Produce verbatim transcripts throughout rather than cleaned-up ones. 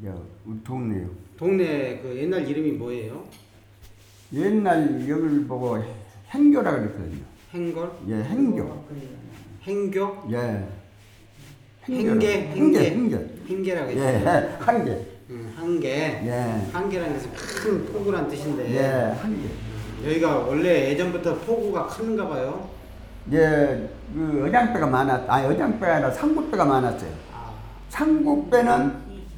야, 우리 동네요. 동네 그 옛날 이름이 뭐예요? 옛날 여기를 보고 행교라 그랬거든요. 행걸? 예, 행교. 행교? 예. 행계? 행계, 행계. 행계라고 했죠. 예, 한계. 음, 한계. 예. 한계라는 것은 큰 포구란 뜻인데. 예, 한계. 여기가 원래 예전부터 포구가 큰가 봐요. 예, 그 어장배가 많았, 아니 어장배가 아니라 상구배가 많았어요. 아. 상구배는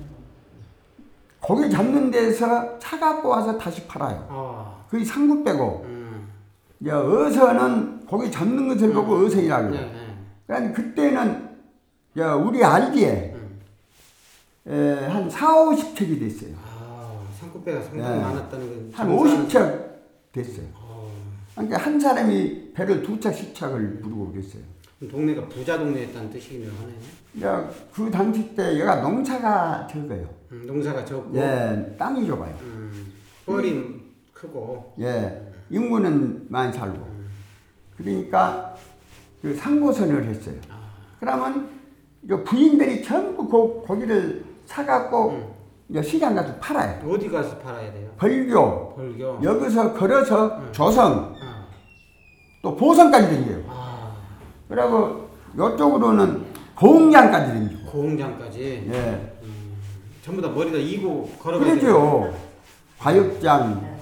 고기 잡는 데서 차 갖고 와서 다시 팔아요. 어. 그게 상구배고, 음. 이제 어선은 고기 잡는 것을 보고 음. 어선이라고 해요. 네, 네. 그러니까 그때는 야, 우리 알기에 음. 에, 한 사오십 척이 됐어요. 아, 상구배가 상당히 예. 많았다는 건. 한 오십 척 됐어요. 어. 그러니까 한 사람이 배를 두 척, 십 척을 부르고 그랬어요. 동네가 부자 동네였다는 뜻이기도 하네요. 야, 그 당시 때 여가 농사가 적어요. 음, 농사가 적고. 예, 땅이 좁아요. 음, 뻘이 크고. 예, 인구는 많이 살고. 그러니까 그 상고선을 했어요. 아. 그러면 이 부인들이 전부 그 고기를 사갖고 음. 이제 시장 가서 팔아요. 어디 가서 팔아야 돼요? 벌교, 벌교. 여기서 걸어서 음. 조선, 아. 또 보성까지 댕겨요. 아. 그리고 이쪽으로는 고흥장까지 댕기고. 고흥장까지. 예. 음, 전부 다 머리다 이고 걸어가야 돼요. 그렇죠. 과역장.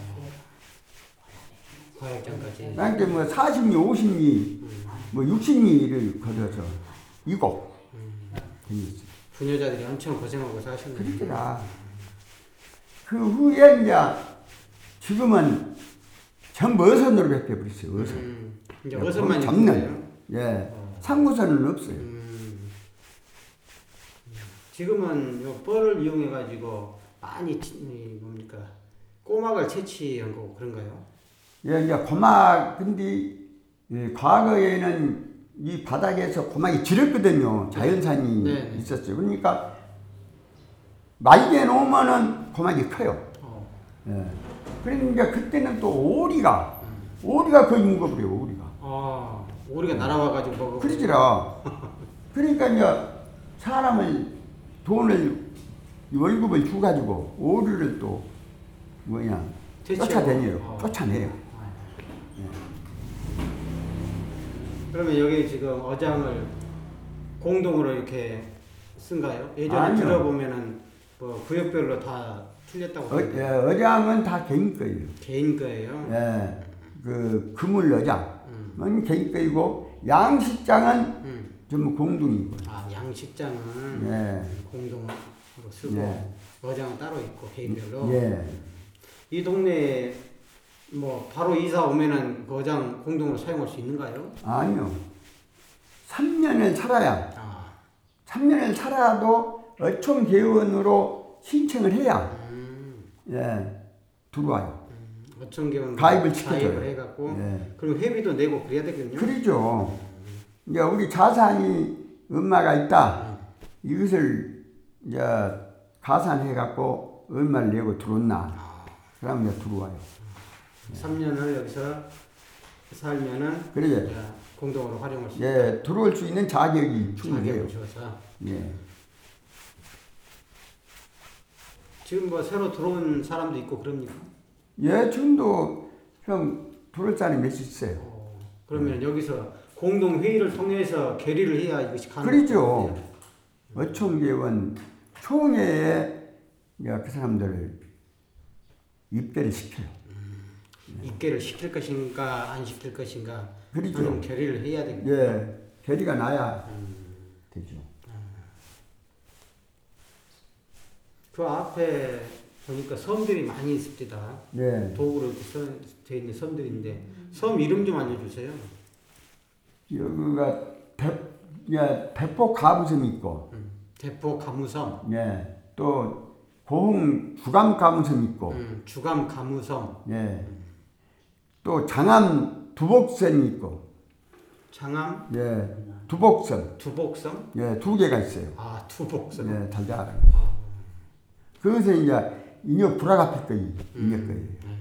과역장까지. 그러니까 뭐 사십 리, 오십 리, 음. 뭐 육십 리를 걸어서 이고 음. 댕겼어요. 부녀자들이 엄청 고생하고 사셨네요. 그렇더라. 그 후에 이제 지금은 전부 어선으로 바뀌어버렸어요. 어선. 음, 이제 예, 어선만 거기 있는 잡는. 거예요? 예. 어. 상고선은 없어요. 음. 지금은 요 뻘을 이용해 가지고 많이 치- 이 뭡니까 꼬막을 채취한 거고 그런가요? 예, 이제 고막, 근데, 예, 과거에는 이 바닥에서 고막이 지렸거든요. 자연산이 네. 있었어요. 그러니까, 말게 놓으면은 고막이 커요. 어. 예. 그러니까 그때는 또 오리가, 음. 오리가 거의 묵어버려요, 오리가. 아, 오리가 날아와 가지고 먹어. 그러지라. 그러니까 이제 사람을, 돈을, 월급을 주가지고 오리를 또, 뭐냐, 퇴치하고. 쫓아다녀요. 어. 쫓아내요. 그러면 여기 지금 어장을 공동으로 이렇게 쓴가요? 예전에 아니요. 들어보면은 뭐 구역별로 다 틀렸다고 어, 하는데 예, 어장은 다 개인 거예요. 개인 거예요? 예, 그 그물 어장은 음. 개인 거이고 양식장은 음. 전부 공동이고. 아, 양식장은 예, 공동으로 쓰고 예. 어장은 따로 있고 개인별로. 예. 이 동네에 뭐 바로 이사 오면은 그 어장 공동으로 사용할 수 있는가요? 아니요. 삼 년을 살아야, 아, 삼 년을 살아도 어촌 개원으로 신청을 해야, 음, 예, 들어와요. 음, 어촌계원 가입을 시켜줘요. 가입을 해갖고 예. 그리고 회비도 내고 그래야 되거든요. 그러죠. 이제 우리 자산이 얼마가 있다. 이것을 이제 가산해갖고 얼마를 내고 들어온나. 그러면 이제 들어와요. 삼 년을 여기서 살면은 그래. 이제 공동으로 활용할 수 있다. 예, 들어올 수 있는 자격이 충분해요. 자격을 줘서. 예. 지금 뭐 새로 들어온 사람도 있고 그럽니까? 예, 지금도 형 들어올 사람이 몇 있어요. 어, 그러면 여기서 공동 회의를 통해서 결의를 해야 이것이 가능해요. 그러죠. 어촌계원 총회에 그 사람들을 입대를 시켜요. 입계를 시킬 것인가 안 시킬 것인가 그러죠. 하는 결의를 해야 되겠죠. 예, 결의가 나야 음. 되죠. 그 앞에 보니까 섬들이 많이 있습니다. 예. 도구로 이렇게 써- 되어 있는 섬들인데 섬 이름 좀 알려주세요. 여기가 대, 예, 대포 가부섬이 있고, 음. 대포 가무섬, 예, 또 고흥 주감 가부섬이 있고, 음. 주감 가무섬, 예, 또 장암 두복섬이 있고, 장암 예, 두복섬, 두복섬, 예, 두 개가 있어요. 아 두복섬. 예, 달달. 아, 그것에 이제 인력 불화가피 거이 인력 거예요. 음.